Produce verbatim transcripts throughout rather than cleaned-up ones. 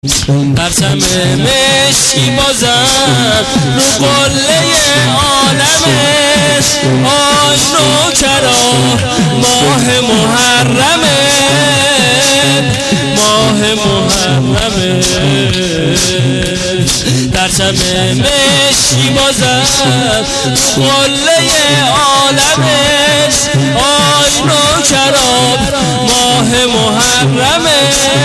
پرچم مشکی بازم رو قله عالمه، آی نوکرا ماه محرمه، ماه محرمه. پرچم مشکی بازم رو قله عالمه، آی نوکرا ماه محرمه،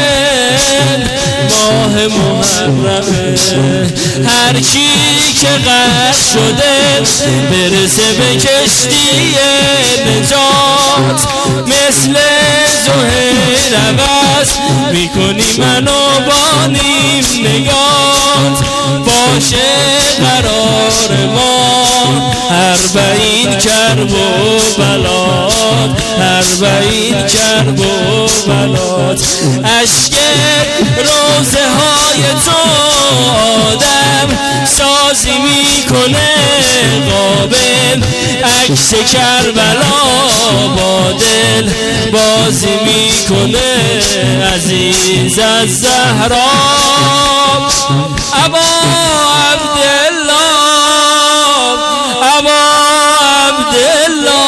ماه محرمه. هر کی که غرق شده برسه به کشتی نجات، مثل زهیر عوض میکنی منو با نیم نگات. باشه قرار ما اربعین کرب و بلات، اربعین کرب و بلات. اشک روزه های تو آدم سازی میکنه قابل، عکس کربلا با دل بازی میکنه. عزیز از زهرا ابا عبدالله، ابا عبدالله.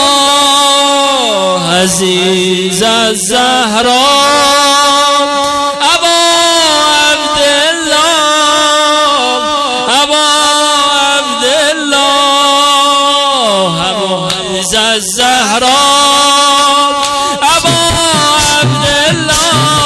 عزیز از زهرا ابا عبدالله، ابا عبدالله. ابا عزیز از زهرا ابا عبدالله،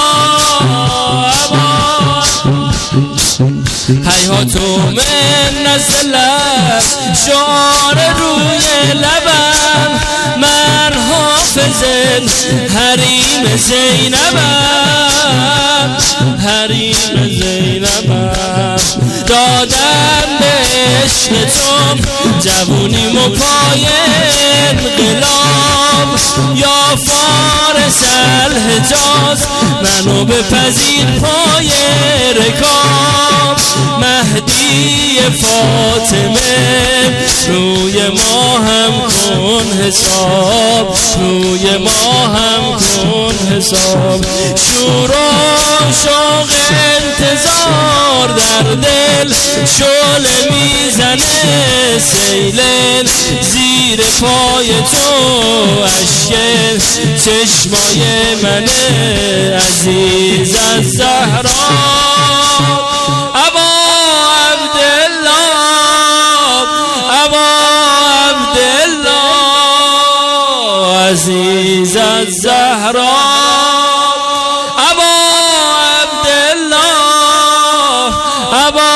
حیاتو من نزلت شعار روی لبم، من حافظ حریم زینبم، حریم زینبم. دادم به عشق تو جوونیم و پای انقلاب، یا فارس الحجاز منو بپذیر پای رکاب. مهدی فاطمه روی ما هم کن حساب، روی ما هم کن حساب. شور و شوق انتظار در دل شعله میزنه سیلن، زیر پای تو اشک چشمای منه. عزیز از زهرا ابا عبدالله، ابا عبدالله. عزیز از زهرا ابا عبدالله، ابا